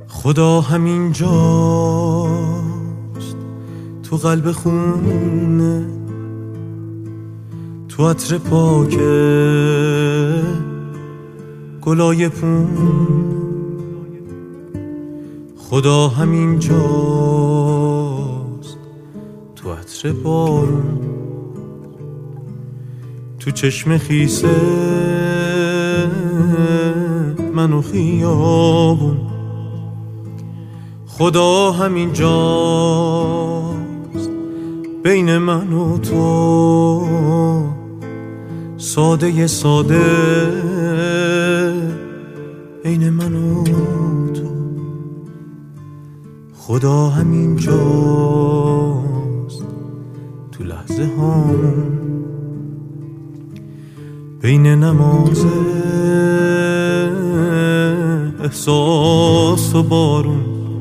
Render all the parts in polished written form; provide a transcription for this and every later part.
خدا همین جاست تو قلب خونه، تو عطر پاک گلای پون. خدا همین جاست تو عطر بارون، تو چشم خیسه من و خیابون. خدا همین جاست بین من و تو، ساده ساده بین من و تو. خدا همین جاست تو لحظه هامون، بین نماز احساس و بارون.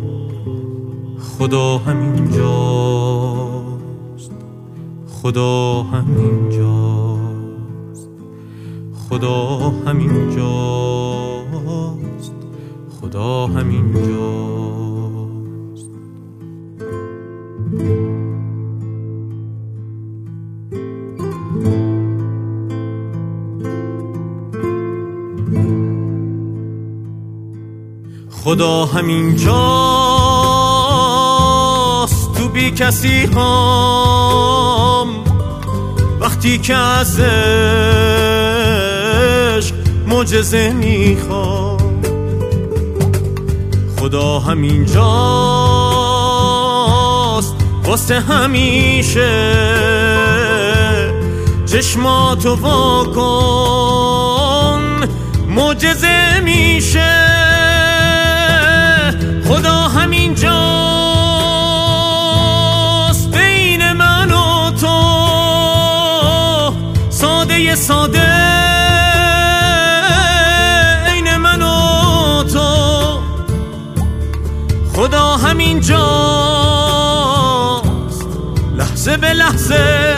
خدا همین جاست، خدا همین جاست، خدا همین جاست، خدا همین جاست. خدا همین جاست تو بی کسی هم، وقتی که از عشق معجزه میخوام. خدا همین جاست واسه همیشه، چشماتو وا کن معجزه میشه. خدا همین جاست بین من و تو، ساده ساده عین من و تو. خدا همین جاست لحظه به لحظه،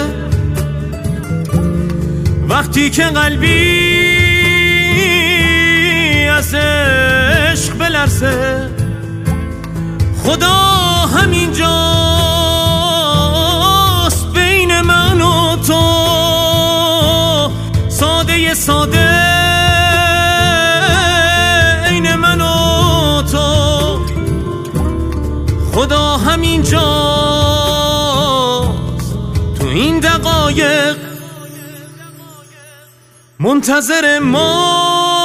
وقتی که قلبی از عشق بلرزه. خدا همین جاست بین من و تو، ساده ساده عین من و تو. خدا همین جاست تو این دقایق، منتظر ما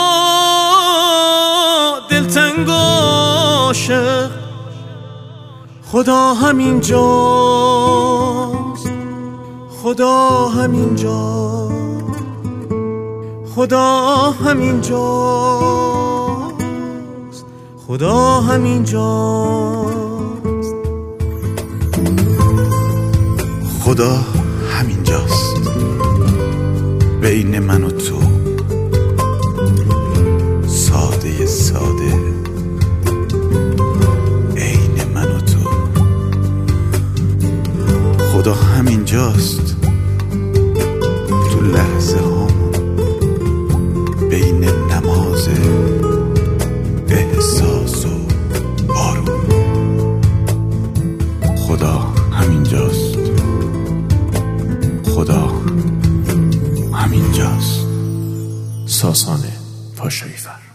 دلتنگ و عاشق. خدا همین جاست، خدا همین جاست، خدا همین جاست، خدا همین جاست. خدا همین جاست بین من و تو، ساده ساده عین من و تو. خدا همین جاست تو لحظه هامون، بین نماز احساس و بارون. خدا همین جاست، خدا همین جاست. ساسان پاشایی‌فر.